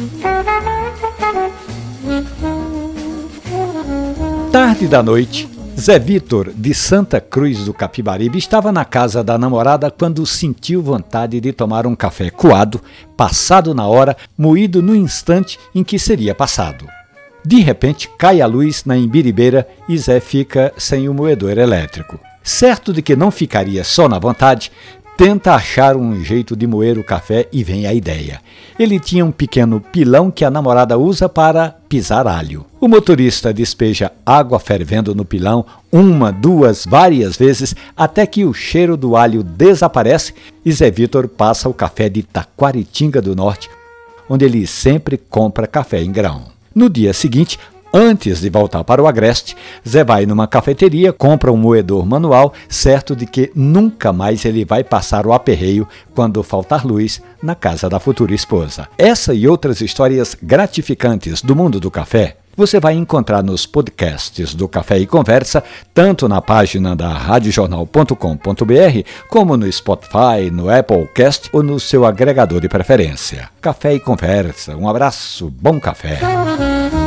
Tarde da noite, Zé Vitor, de Santa Cruz do Capibaribe, estava na casa da namorada quando sentiu vontade de tomar um café coado, passado na hora, moído no instante em que seria passado. De repente, cai a luz na embiribeira e Zé fica sem o moedor elétrico. Certo de que não ficaria só na vontade, tenta achar um jeito de moer o café e vem a ideia. Ele tinha um pequeno pilão que a namorada usa para pisar alho. O motorista despeja água fervendo no pilão, uma, duas, várias vezes, até que o cheiro do alho desaparece e Zé Vitor passa o café de Taquaritinga do Norte, onde ele sempre compra café em grão. No dia seguinte, antes de voltar para o Agreste, Zé vai numa cafeteria, compra um moedor manual, certo de que nunca mais ele vai passar o aperreio quando faltar luz na casa da futura esposa. Essa e outras histórias gratificantes do mundo do café você vai encontrar nos podcasts do Café e Conversa, tanto na página da radiojornal.com.br, como no Spotify, no Applecast ou no seu agregador de preferência. Café e Conversa, um abraço, bom café!